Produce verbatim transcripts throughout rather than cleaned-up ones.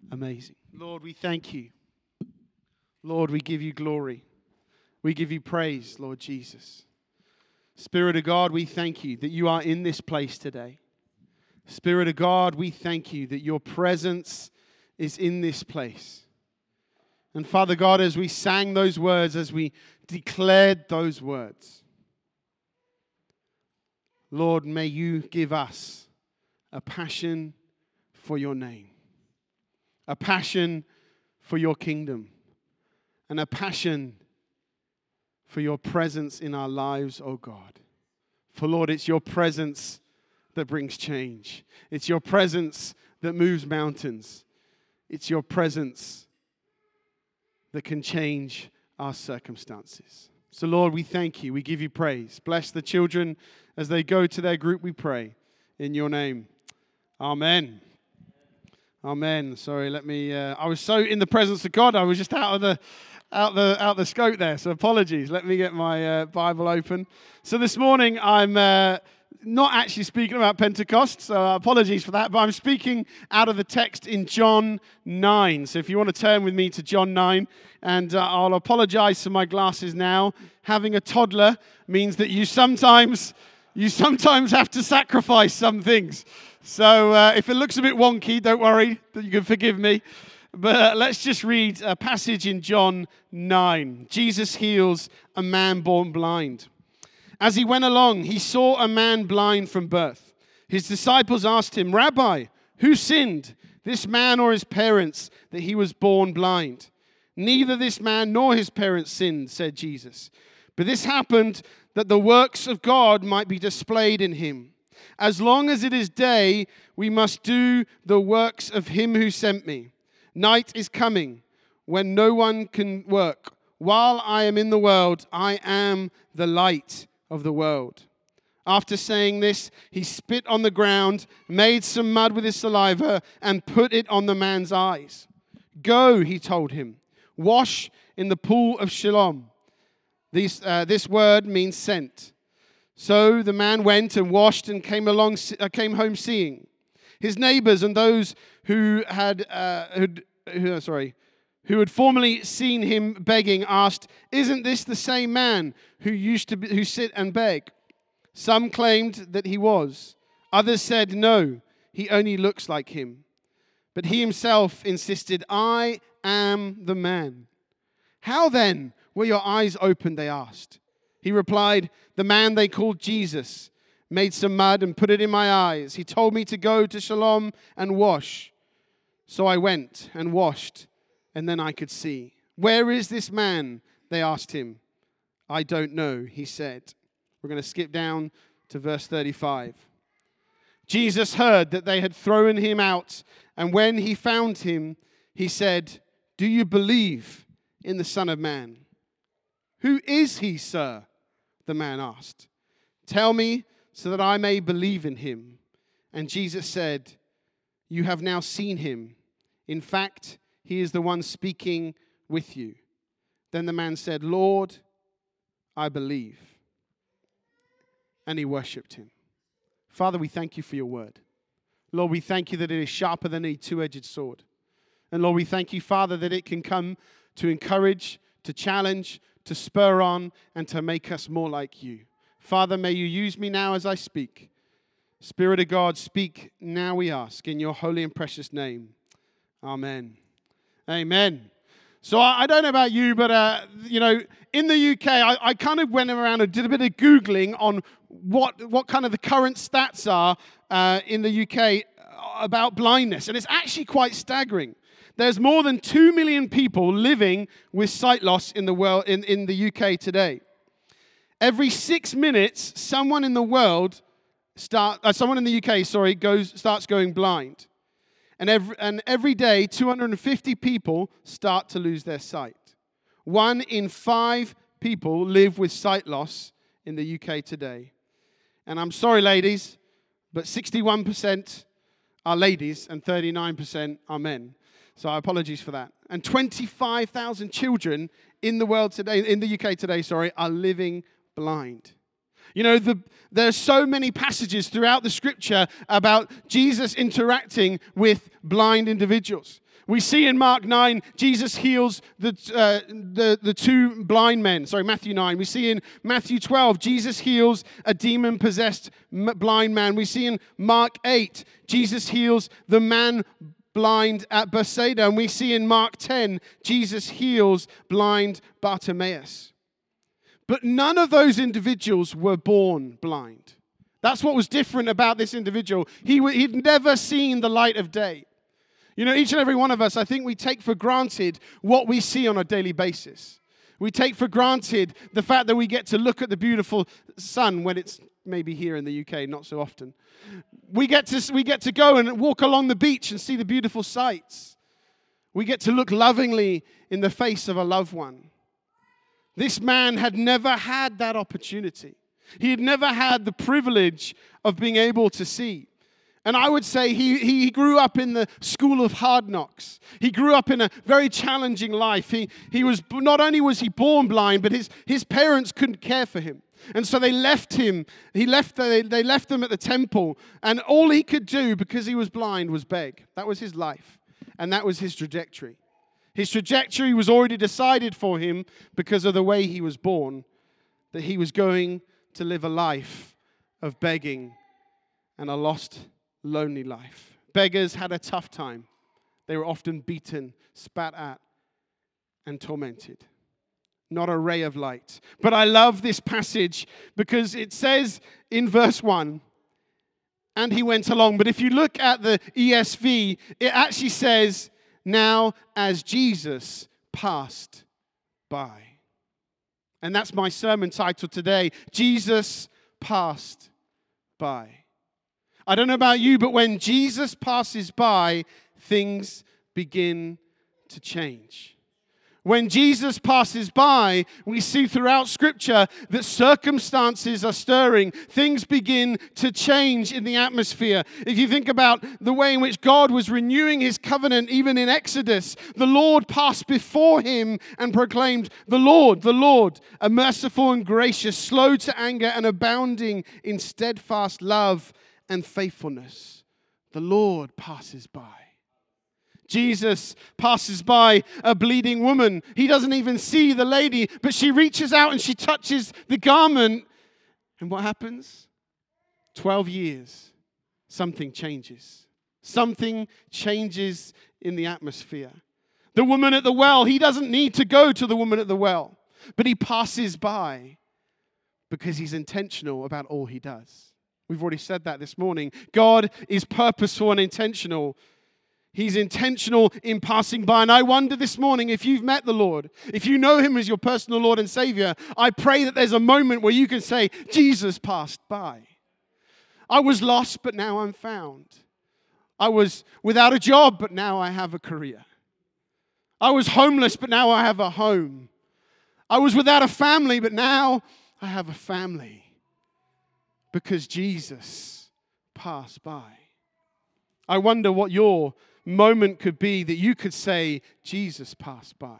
Amazing. Lord, we thank you. Lord, we give you glory. We give you praise, Lord Jesus. Spirit of God, we thank you that you are in this place today. Spirit of God, we thank you that your presence is in this place. And Father God, as we sang those words, as we declared those words, Lord, may you give us a passion for your name, a passion for your kingdom, and a passion for your presence in our lives, oh God. For Lord, it's your presence that brings change. It's your presence that moves mountains. It's your presence that can change our circumstances. So Lord, we thank you. We give you praise. Bless the children as they go to their group, we pray. In your name. Amen. Amen. Sorry, let me, uh, I was so in the presence of God, I was just out of the out the out the scope there, so apologies. Let me get my uh, Bible open. So this morning, I'm uh, not actually speaking about Pentecost, so apologies for that, but I'm speaking out of the text in John nine. So if you want to turn with me to John nine, and uh, I'll apologize for my glasses now. Having a toddler means that you sometimes, you sometimes have to sacrifice some things. So uh, if it looks a bit wonky, don't worry, you can forgive me. But uh, let's just read a passage in John nine. Jesus heals a man born blind. As he went along, he saw a man blind from birth. His disciples asked him, "Rabbi, who sinned, this man or his parents, that he was born blind?" "Neither this man nor his parents sinned," said Jesus. "But this happened that the works of God might be displayed in him. As long as it is day, we must do the works of him who sent me. Night is coming when no one can work. While I am in the world, I am the light of the world." After saying this, he spit on the ground, made some mud with his saliva, and put it on the man's eyes. "Go," he told him, "wash in the pool of Siloam." This, uh, this word means sent. So the man went and washed and came along, uh, came home seeing. His neighbors and those who had, uh, who'd, who, sorry, who had formerly seen him begging asked, "Isn't this the same man who used to be, who sit and beg?" Some claimed that he was. Others said, "No, he only looks like him." But he himself insisted, "I am the man." "How then were your eyes opened?" they asked. He replied, "The man they called Jesus made some mud and put it in my eyes. He told me to go to Siloam and wash. So I went and washed, and then I could see." "Where is this man?" they asked him. "I don't know," he said. We're going to skip down to verse thirty-five. Jesus heard that they had thrown him out, and when he found him, he said, "Do you believe in the Son of Man?" "Who is he, sir?" the man asked. "Tell me so that I may believe in him." And Jesus said, "You have now seen him. In fact, he is the one speaking with you." Then the man said, "Lord, I believe." And he worshipped him. Father, we thank you for your word. Lord, we thank you that it is sharper than a two-edged sword. And Lord, we thank you, Father, that it can come to encourage, to challenge, to spur on, and to make us more like you. Father, may you use me now as I speak. Spirit of God, speak now, we ask, in your holy and precious name. Amen. Amen. So I, I don't know about you, but, uh, you know, in the U K, I, I kind of went around and did a bit of Googling on what, what kind of the current stats are uh, in the U K about blindness. And it's actually quite staggering. There's more than two million people living with sight loss in the world in, in the U K today. Every six minutes, someone in the world start uh, someone in the U K, sorry, goes starts going blind. And every and every day, two hundred fifty people start to lose their sight. One in five people live with sight loss in the U K today. And I'm sorry, ladies, but sixty-one percent are ladies and thirty-nine percent are men. So apologies for that. And twenty-five thousand children in the world today, in the U K today, sorry, are living blind. You know, the, there's so many passages throughout the scripture about Jesus interacting with blind individuals. We see in Mark nine, Jesus heals the, uh, the, the two blind men. Sorry, Matthew nine. We see in Matthew twelve, Jesus heals a demon-possessed blind man. We see in Mark eight, Jesus heals the man blind at Bethsaida. And we see in Mark ten, Jesus heals blind Bartimaeus. But none of those individuals were born blind. That's what was different about this individual. He, he'd never seen the light of day. You know, each and every one of us, I think we take for granted what we see on a daily basis. We take for granted the fact that we get to look at the beautiful sun when it's maybe here in the U K, not so often. We get to, we get to go and walk along the beach and see the beautiful sights. We get to look lovingly in the face of a loved one. This man had never had that opportunity. He had never had the privilege of being able to see. And I would say he, he grew up in the school of hard knocks. He grew up in a very challenging life. He, he was, not only was he born blind, but his, his parents couldn't care for him. And so they left him. He left, they, they left him at the temple. And all he could do, because he was blind, was beg. That was his life. And that was his trajectory. His trajectory was already decided for him because of the way he was born, that he was going to live a life of begging and a lost, lonely life. Beggars had a tough time. They were often beaten, spat at, and tormented. Not a ray of light. But I love this passage because it says in verse one, and he went along. But if you look at the E S V, it actually says, now as Jesus passed by. And that's my sermon title today, Jesus passed by. I don't know about you, but when Jesus passes by, things begin to change. When Jesus passes by, we see throughout Scripture that circumstances are stirring. Things begin to change in the atmosphere. If you think about the way in which God was renewing his covenant, even in Exodus, the Lord passed before him and proclaimed, the Lord, the Lord, a merciful and gracious, slow to anger and abounding in steadfast love and faithfulness. The Lord passes by. Jesus passes by a bleeding woman. He doesn't even see the lady, but she reaches out and she touches the garment. And what happens? Twelve years, something changes. Something changes in the atmosphere. The woman at the well, he doesn't need to go to the woman at the well, but he passes by because he's intentional about all he does. We've already said that this morning. God is purposeful and intentional. He's intentional in passing by. And I wonder this morning, if you've met the Lord, if you know him as your personal Lord and Savior, I pray that there's a moment where you can say, Jesus passed by. I was lost, but now I'm found. I was without a job, but now I have a career. I was homeless, but now I have a home. I was without a family, but now I have a family. Because Jesus passed by. I wonder what your moment could be that you could say, Jesus passed by.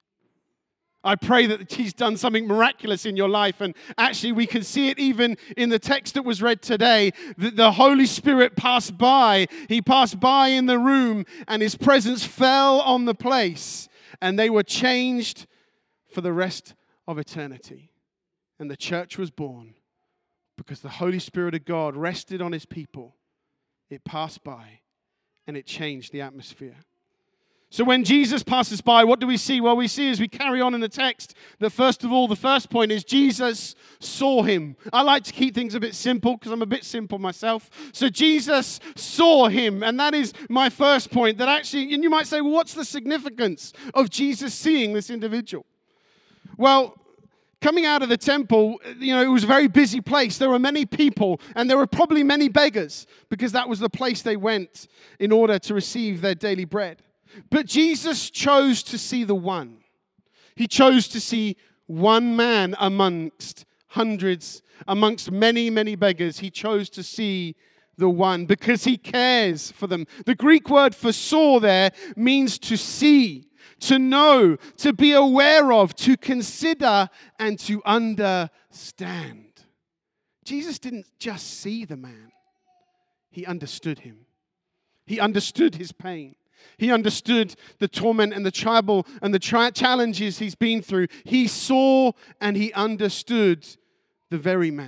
I pray that he's done something miraculous in your life. And actually, we can see it even in the text that was read today, that the Holy Spirit passed by. He passed by in the room, and his presence fell on the place. And they were changed for the rest of eternity. And the church was born because the Holy Spirit of God rested on his people. It passed by, and it changed the atmosphere. So when Jesus passes by, what do we see? Well, we see as we carry on in the text that first of all, the first point is Jesus saw him. I like to keep things a bit simple because I'm a bit simple myself. So Jesus saw him, and that is my first point. That actually, and you might say, well, what's the significance of Jesus seeing this individual? Well, coming out of the temple, you know, it was a very busy place. There were many people, and there were probably many beggars because that was the place they went in order to receive their daily bread. But Jesus chose to see the one. He chose to see one man amongst hundreds, amongst many, many beggars. He chose to see the one because he cares for them. The Greek word for saw there means to see, to know, to be aware of, to consider, and to understand. Jesus didn't just see the man. He understood him. He understood his pain. He understood the torment and the trouble and the tri- challenges he's been through. He saw and he understood the very man.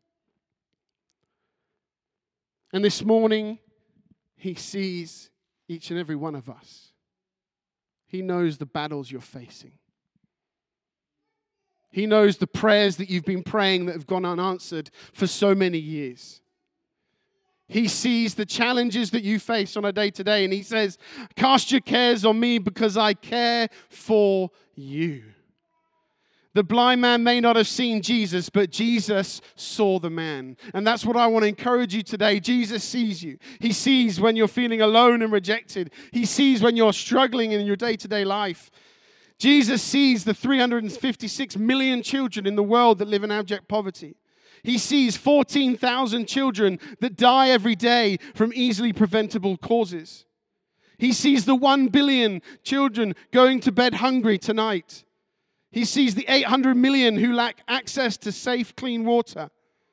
And this morning, he sees each and every one of us. He knows the battles you're facing. He knows the prayers that you've been praying that have gone unanswered for so many years. He sees the challenges that you face on a day-to-day, and he says, cast your cares on me because I care for you. The blind man may not have seen Jesus, but Jesus saw the man. And that's what I want to encourage you today. Jesus sees you. He sees when you're feeling alone and rejected. He sees when you're struggling in your day-to-day life. Jesus sees the three hundred fifty-six million children in the world that live in abject poverty. He sees fourteen thousand children that die every day from easily preventable causes. He sees the one billion children going to bed hungry tonight. He sees the eight hundred million who lack access to safe, clean water.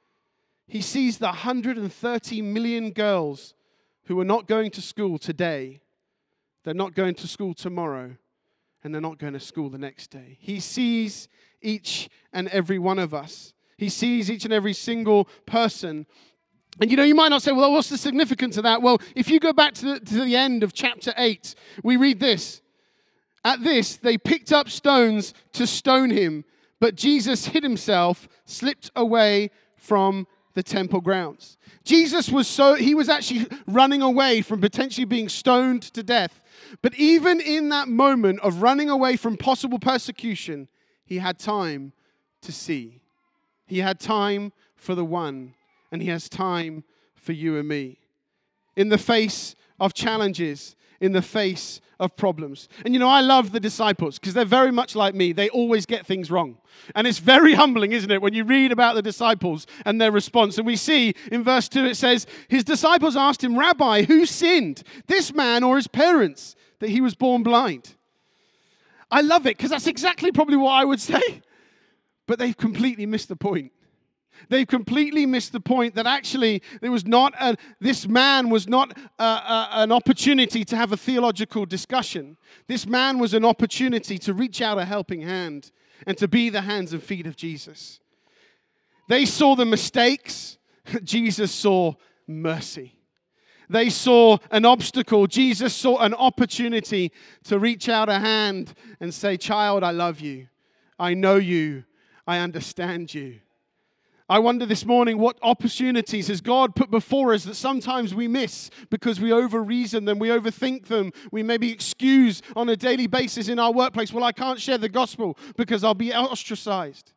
He sees the one hundred thirty million girls who are not going to school today. They're not going to school tomorrow. And they're not going to school the next day. He sees each and every one of us. He sees each and every single person. And you know, you might not say, well, what's the significance of that? Well, if you go back to the, to the end of chapter eight, we read this. At this, they picked up stones to stone him, but Jesus hid himself, slipped away from the temple grounds. Jesus was so, he was actually running away from potentially being stoned to death. But even in that moment of running away from possible persecution, he had time to see. He had time for the one, and he has time for you and me. In the face of challenges, in the face of problems. And you know, I love the disciples because they're very much like me. They always get things wrong. And it's very humbling, isn't it, when you read about the disciples and their response. And we see in verse two, it says, his disciples asked him, Rabbi, who sinned, this man or his parents, that he was born blind? I love it because that's exactly probably what I would say. But they've completely missed the point. They've completely missed the point that actually there was not a, this man was not a, a, an opportunity to have a theological discussion. This man was an opportunity to reach out a helping hand and to be the hands and feet of Jesus. They saw the mistakes. Jesus saw mercy. They saw an obstacle. Jesus saw an opportunity to reach out a hand and say, child, I love you. I know you. I understand you. I wonder this morning, what opportunities has God put before us that sometimes we miss because we over-reason them, we overthink them, we maybe excuse on a daily basis in our workplace, well, I can't share the gospel because I'll be ostracized.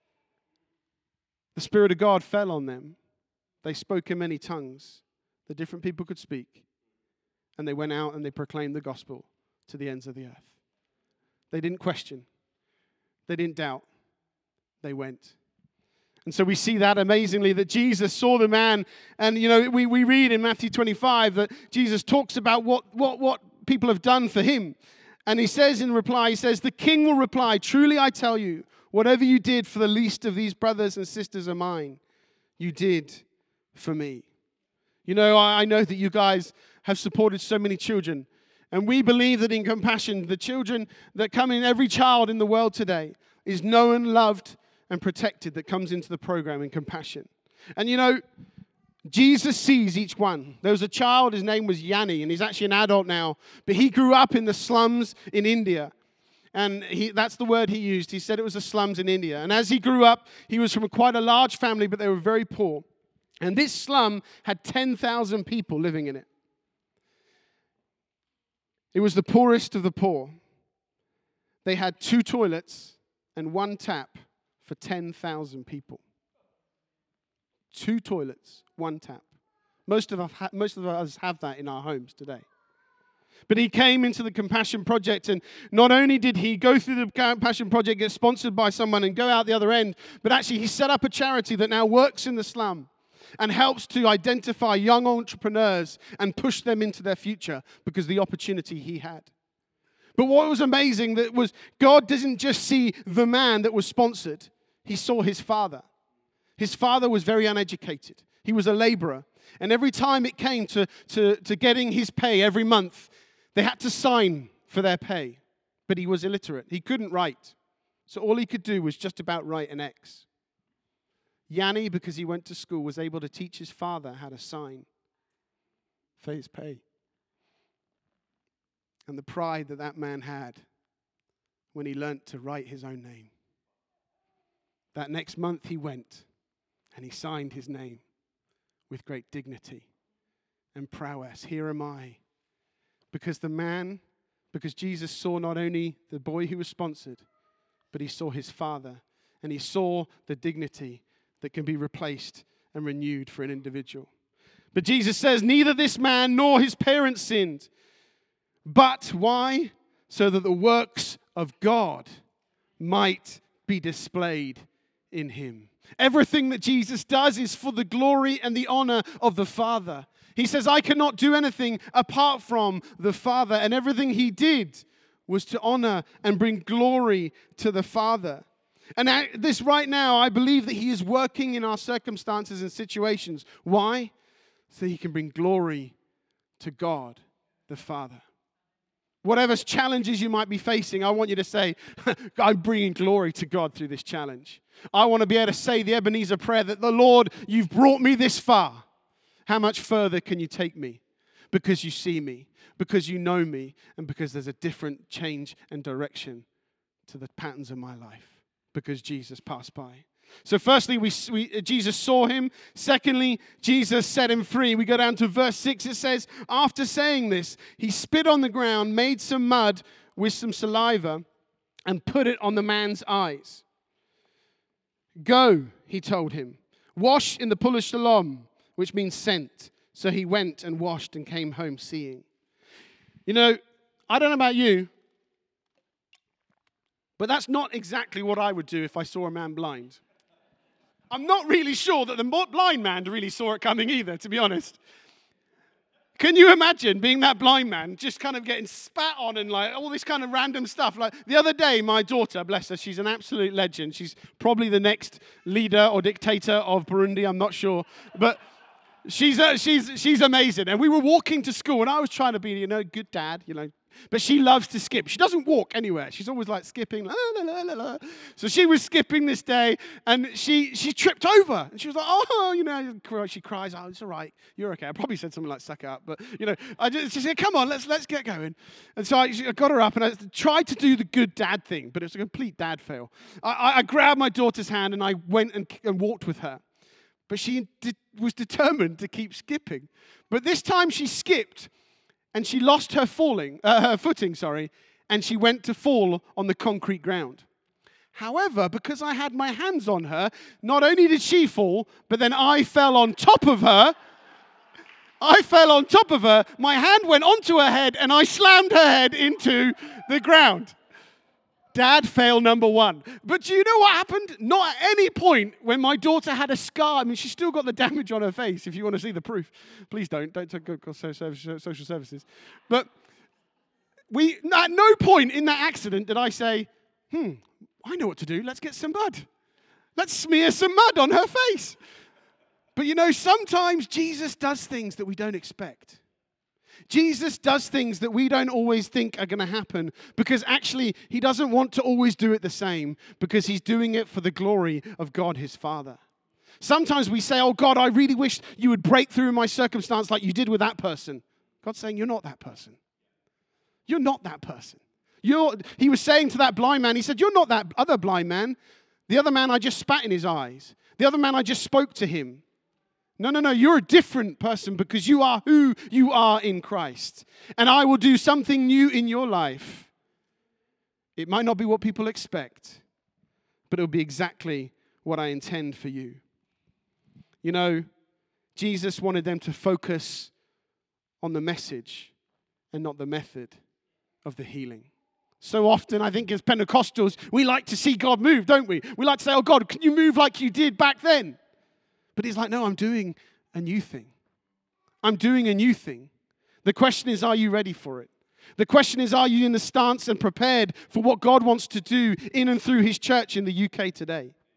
The Spirit of God fell on them. They spoke in many tongues that different people could speak. And they went out and they proclaimed the gospel to the ends of the earth. They didn't question. They didn't doubt. They went. And so we see that amazingly, that Jesus saw the man. And, you know, we, we read in Matthew twenty-five that Jesus talks about what, what, what people have done for him. And he says in reply, he says, the king will reply, truly I tell you, whatever you did for the least of these brothers and sisters of mine, you did for me. You know, I, I know that you guys have supported so many children. And we believe that in Compassion, the children that come in, every child in the world today is known, loved, and protected that comes into the program in Compassion. And you know, Jesus sees each one. There was a child, his name was Yanni, and he's actually an adult now, but he grew up in the slums in India. And he, that's the word he used. He said it was the slums in India. And as he grew up, he was from quite a large family, but they were very poor. And this slum had ten thousand people living in it. It was the poorest of the poor. They had two toilets and one tap for ten thousand people. Two toilets, one tap. Most of us, ha- most of us have that in our homes today. But he came into the Compassion Project, and not only did he go through the Compassion Project, get sponsored by someone and go out the other end, but actually he set up a charity that now works in the slum and helps to identify young entrepreneurs and push them into their future because of the opportunity he had. But what was amazing that was God doesn't just see the man that was sponsored. He saw his father. His father was very uneducated. He was a laborer. And every time it came to, to, to getting his pay every month, They had to sign for their pay, but he was illiterate. He couldn't write. So all he could do was just about write an X. Yanni, because he went to school, was able to teach his father how to sign for his pay. And the pride that that man had when he learnt to write his own name. That next month he went and he signed his name with great dignity and prowess. Here am I. Because the man, because Jesus saw not only the boy who was sponsored, but he saw his father, and he saw the dignity that can be replaced and renewed for an individual. But Jesus says, neither this man nor his parents sinned. But why? So that the works of God might be displayed in him. Everything that Jesus does is for the glory and the honor of the Father. He says, I cannot do anything apart from the Father. And everything he did was to honor and bring glory to the Father. And at this right now, I believe that he is working in our circumstances and situations. Why? So he can bring glory to God, the Father. Whatever challenges you might be facing, I want you to say, I'm bringing glory to God through this challenge. I want to be able to say the Ebenezer prayer that the Lord, you've brought me this far. How much further can you take me? Because you see me, because you know me, and because there's a different change and direction to the patterns of my life, because Jesus passed by. So firstly, we, we, Jesus saw him. Secondly, Jesus set him free. We go down to verse six. It says, after saying this, he spit on the ground, made some mud with some saliva, and put it on the man's eyes. Go, he told him, wash in the pool of Siloam, which means sent. So he went and washed and came home seeing. You know, I don't know about you, but that's not exactly what I would do if I saw a man blind. I'm not really sure that the blind man really saw it coming either, to be honest. Can you imagine being that blind man, just kind of getting spat on and like all this kind of random stuff? Like the other day, my daughter, bless her, she's an absolute legend. She's probably the next leader or dictator of Burundi, I'm not sure. But she's uh, she's she's amazing. And we were walking to school, and I was trying to be, you know, good dad, you know. But she loves to skip. She doesn't walk anywhere. She's always like skipping. La, la, la, la, la. So she was skipping this day, and she she tripped over. And she was like, oh, you know, she cries, oh, it's all right. You're okay. I probably said something like, suck it up. But, you know, I just, she said, come on, let's let's get going. And so I, I got her up, and I tried to do the good dad thing, but it was a complete dad fail. I, I, I grabbed my daughter's hand, and I went and, and walked with her. But she did, was determined to keep skipping. But this time she skipped, and she lost her falling, uh, her footing, sorry, and she went to fall on the concrete ground. However, because I had my hands on her, not only did she fall, but then I fell on top of her. I fell on top of her, my hand went onto her head, and I slammed her head into the ground. Dad fail number one. But do you know what happened? Not at any point when my daughter had a scar. I mean, she's still got the damage on her face, if you want to see the proof. Please don't. Don't go to social services. But we, at no point in that accident did I say, hmm, I know what to do. Let's get some mud. Let's smear some mud on her face. But you know, sometimes Jesus does things that we don't expect. Jesus does things that we don't always think are going to happen because actually he doesn't want to always do it the same because he's doing it for the glory of God, his Father. Sometimes we say, oh God, I really wish you would break through my circumstance like you did with that person. God's saying, you're not that person. You're not that person. You're, he was saying to that blind man, he said, you're not that other blind man. The other man I just spat in his eyes. The other man I just spoke to him. No, no, no, you're a different person because you are who you are in Christ. And I will do something new in your life. It might not be what people expect, but it'll be exactly what I intend for you. You know, Jesus wanted them to focus on the message and not the method of the healing. So often, I think as Pentecostals, we like to see God move, don't we? We like to say, oh God, can you move like you did back then? But he's like, no, I'm doing a new thing. I'm doing a new thing. The question is, are you ready for it? The question is, are you in the stance and prepared for what God wants to do in and through his church in the U K today?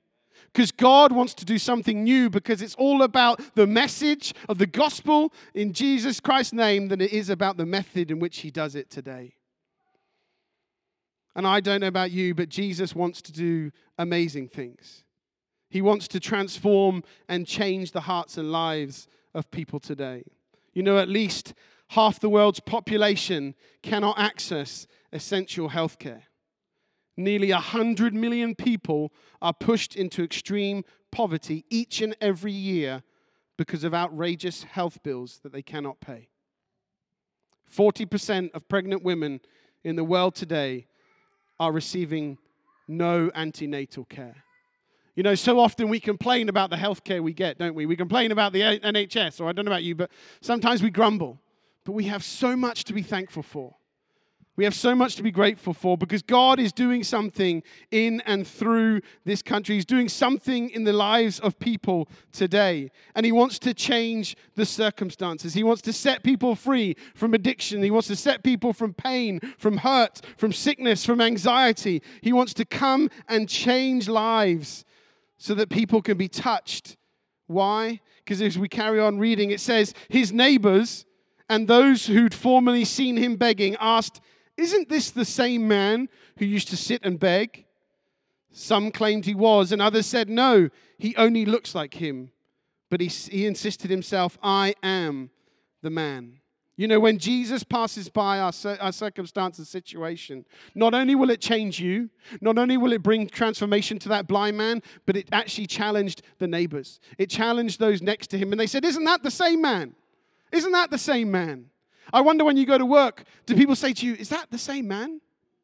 Because God wants to do something new, because it's all about the message of the gospel in Jesus Christ's name than it is about the method in which he does it today. And I don't know about you, but Jesus wants to do amazing things. He wants to transform and change the hearts and lives of people today. You know, at least half the world's population cannot access essential healthcare. Nearly one hundred million people are pushed into extreme poverty each and every year because of outrageous health bills that they cannot pay. forty percent of pregnant women in the world today are receiving no antenatal care. You know, so often we complain about the health care we get, don't we? We complain about the N H S, or I don't know about you, but sometimes we grumble. But we have so much to be thankful for. We have so much to be grateful for, because God is doing something in and through this country. He's doing something in the lives of people today. And he wants to change the circumstances. He wants to set people free from addiction. He wants to set people from pain, from hurt, from sickness, from anxiety. He wants to come and change lives so that people can be touched. Why? Because as we carry on reading, it says, his neighbors and those who'd formerly seen him begging asked, "Isn't this the same man who used to sit and beg?" Some claimed he was, and others said, "No, he only looks like him." But he, he insisted himself, "I am the man." You know, when Jesus passes by our, our circumstance and situation, not only will it change you, not only will it bring transformation to that blind man, but it actually challenged the neighbors. It challenged those next to him, and they said, "Isn't that the same man? Isn't that the same man?" I wonder, when you go to work, do people say to you, "Is that the same man?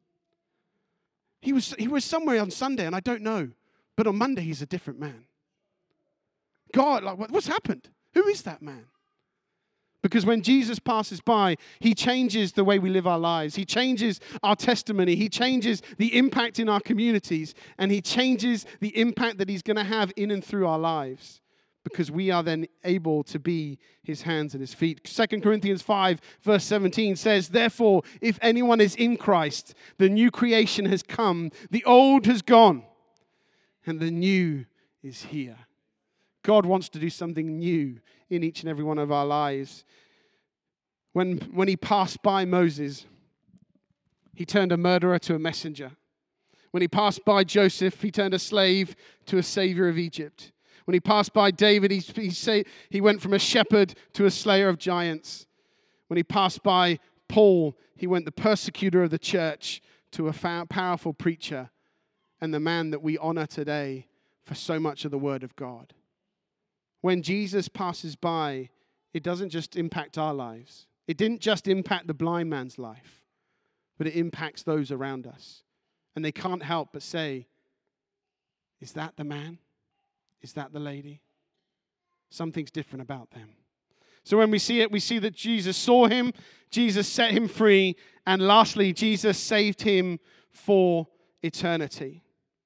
He was, he was somewhere on Sunday and I don't know, but on Monday he's a different man." God, like, what's happened? Who is that man? Because when Jesus passes by, he changes the way we live our lives. He changes our testimony. He changes the impact in our communities, and he changes the impact that he's going to have in and through our lives, because we are then able to be his hands and his feet. Second Corinthians five, verse seventeen says, "Therefore, if anyone is in Christ, the new creation has come. The old has gone, and the new is here." God wants to do something new in each and every one of our lives. When, when he passed by Moses, he turned a murderer to a messenger. When he passed by Joseph, he turned a slave to a savior of Egypt. When he passed by David, he, he, say, he went from a shepherd to a slayer of giants. When he passed by Paul, he went the persecutor of the church to a fa- powerful preacher, and the man that we honor today for so much of the word of God. When Jesus passes by, it doesn't just impact our lives. It didn't just impact the blind man's life, but it impacts those around us. And they can't help but say, "Is that the man? Is that the lady?" Something's different about them. So when we see it, we see that Jesus saw him, Jesus set him free, and lastly, Jesus saved him for eternity.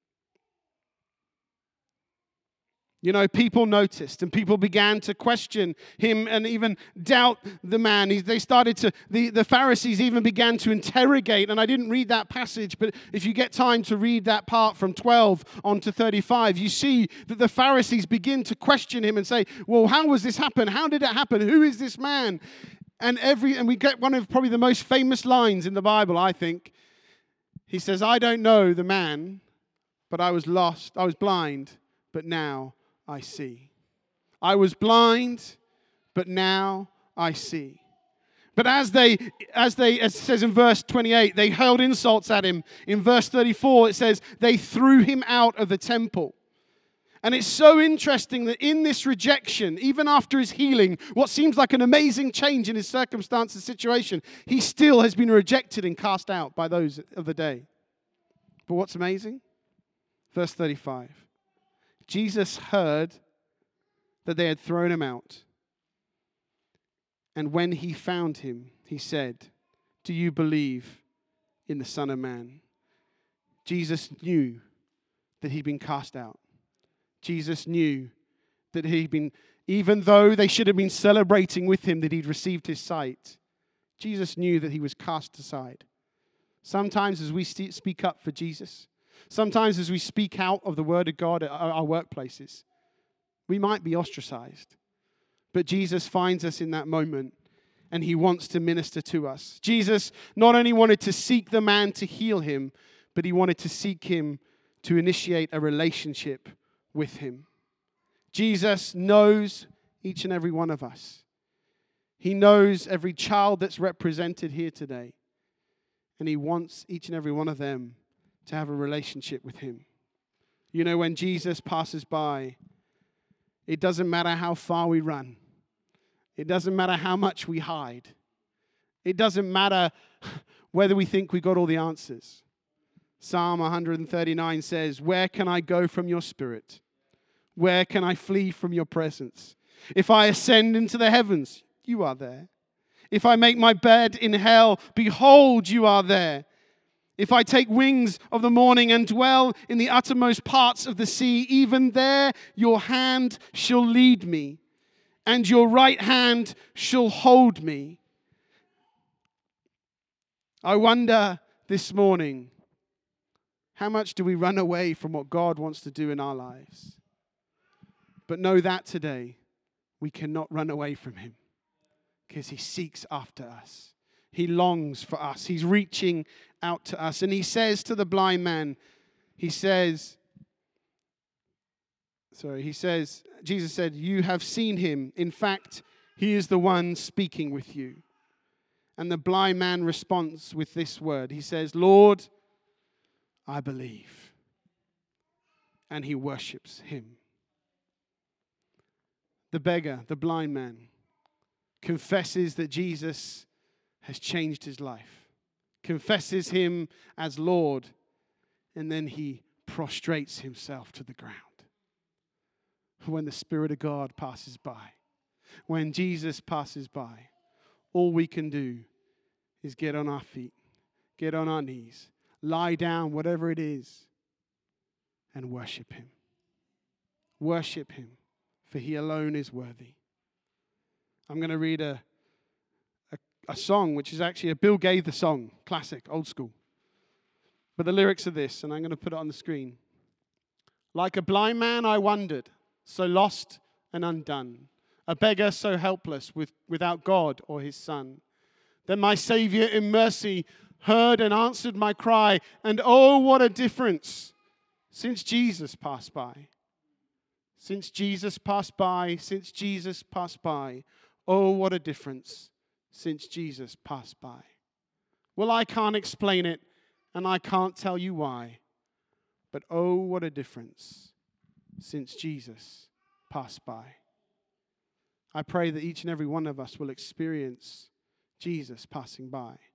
You know, people noticed, and people began to question him and even doubt the man. He, they started to, the, the Pharisees even began to interrogate, and I didn't read that passage, but if you get time to read that part from twelve on to thirty-five, you see that the Pharisees begin to question him and say, "Well, how was this happen? How did it happen? Who is this man?" And every, and we get one of probably the most famous lines in the Bible, I think. He says, "I don't know the man, but I was lost, I was blind, but now I see. I was blind, but now I see." But as they, as they, as it says in verse twenty-eight, they hurled insults at him. In verse thirty-four, it says they threw him out of the temple. And it's so interesting that in this rejection, even after his healing, what seems like an amazing change in his circumstance and situation, he still has been rejected and cast out by those of the day. But what's amazing? Verse thirty-five. Jesus heard that they had thrown him out. And when he found him, he said, "Do you believe in the Son of Man?" Jesus knew that he'd been cast out. Jesus knew that he'd been, even though they should have been celebrating with him that he'd received his sight, Jesus knew that he was cast aside. Sometimes as we speak up for Jesus, Sometimes as we speak out of the word of God at our our workplaces, we might be ostracized. But Jesus finds us in that moment, and he wants to minister to us. Jesus not only wanted to seek the man to heal him, but he wanted to seek him to initiate a relationship with him. Jesus knows each and every one of us. He knows every child that's represented here today. And he wants each and every one of them to have a relationship with him. You know, when Jesus passes by, it doesn't matter how far we run. It doesn't matter how much we hide. It doesn't matter whether we think we got all the answers. Psalm one thirty-nine says, "Where can I go from your spirit? Where can I flee from your presence? If I ascend into the heavens, you are there. If I make my bed in hell, behold, you are there. If I take wings of the morning and dwell in the uttermost parts of the sea, even there your hand shall lead me, and your right hand shall hold me." I wonder this morning, how much do we run away from what God wants to do in our lives? But know that today, we cannot run away from him, because he seeks after us. He longs for us. He's reaching out to us. And he says to the blind man, he says, sorry, he says, Jesus said, "You have seen him. In fact, he is the one speaking with you." And the blind man responds with this word. He says, "Lord, I believe." And he worships him. The beggar, the blind man, confesses that Jesus has changed his life, confesses him as Lord, and then he prostrates himself to the ground. When the Spirit of God passes by, when Jesus passes by, all we can do is get on our feet, get on our knees, lie down, whatever it is, and worship him. Worship him, for he alone is worthy. I'm going to read a, a, a song, which is actually a Bill Gaither song, classic, old school. But the lyrics are this, and I'm going to put it on the screen. "Like a blind man I wandered, so lost and undone, a beggar so helpless with, without God or his Son. Then my Savior in mercy heard and answered my cry, and oh, what a difference since Jesus passed by. Since Jesus passed by, since Jesus passed by, oh, what a difference since Jesus passed by." Well, I can't explain it, and I can't tell you why, but oh, what a difference since Jesus passed by. I pray that each and every one of us will experience Jesus passing by.